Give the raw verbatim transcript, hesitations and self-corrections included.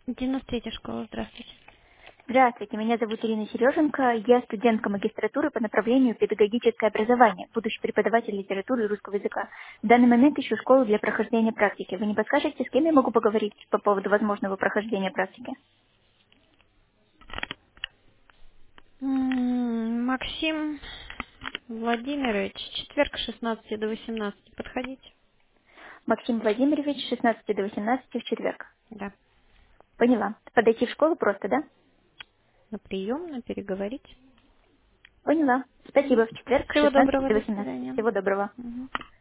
девяносто третья школа, здравствуйте. Здравствуйте, меня зовут Ирина Сереженко, я студентка магистратуры по направлению педагогическое образование, будущий преподаватель литературы и русского языка. В данный момент ищу школу для прохождения практики. Вы не подскажете, с кем я могу поговорить по поводу возможного прохождения практики? М, Максим Владимирович, четверг с шестнадцати до восемнадцати. Подходите. Максим Владимирович, с шестнадцати до восемнадцати в четверг. Да. Поняла. Подойти в школу просто, да? На прием, на переговорить. Поняла. Мгм. Спасибо. В четверг с Всего шестнадцати доброго, до до восемнадцати. свидания. Всего доброго. Мгм.